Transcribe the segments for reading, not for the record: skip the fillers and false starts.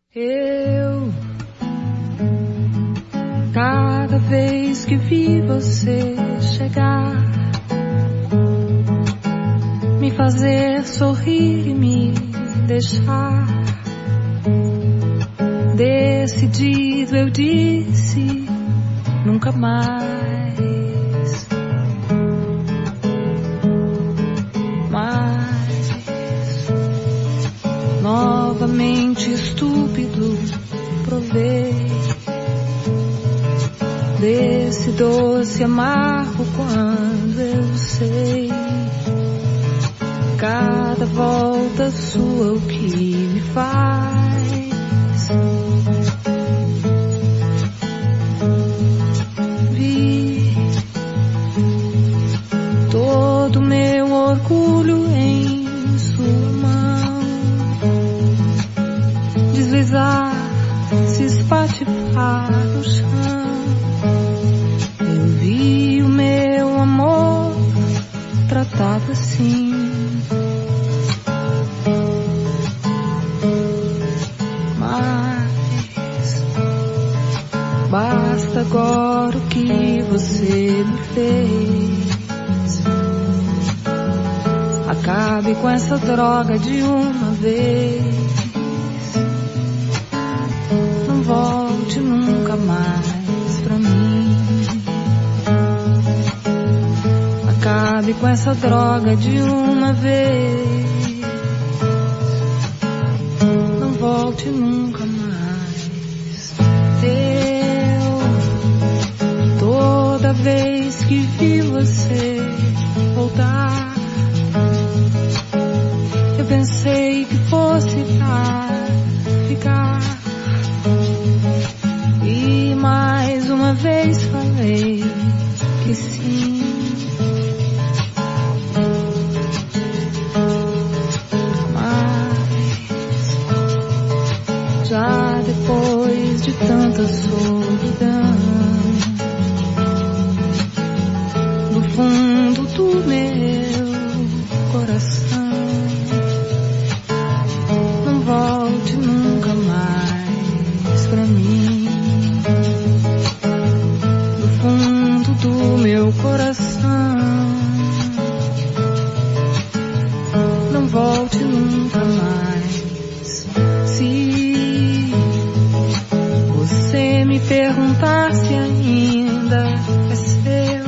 Eu, cada vez que vi você chegar, me fazer sorrir e me deixar, decidido eu disse, nunca mais. Novamente estúpido, provei desse doce amargo quando eu sei cada volta sua o que me faz. Vi todo meu orgulho em sua mão deslizar, se espatifar no chão. Eu vi o meu amor tratado assim. Mas basta agora o que você me fez. Acabe com essa droga de uma vez. Não volte nunca mais pra mim. Acabe com essa droga de uma vez. Não volte nunca mais. Eu, toda vez que vi você voltar, eu pensei que fosse pra ficar. E mais uma vez falei que sim. Mas já depois de tanta solidão, no fundo do meu coração, não volte nunca mais pra mim. No fundo do meu coração, não volte nunca mais. Se você me perguntar se ainda é seu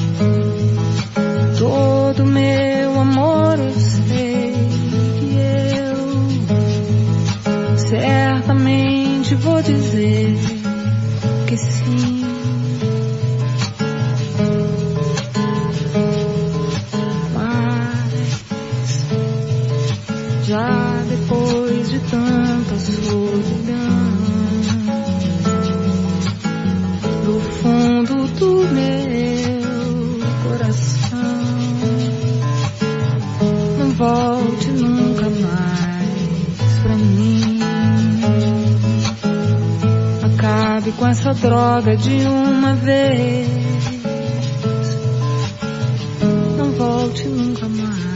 todo meu amor, eu sei que eu certamente vou dizer que sim. Mas já depois de tanta solidão, no fundo do meu coração, não volte nunca mais pra mim. Acabe com essa droga de uma vez. Não volte nunca mais.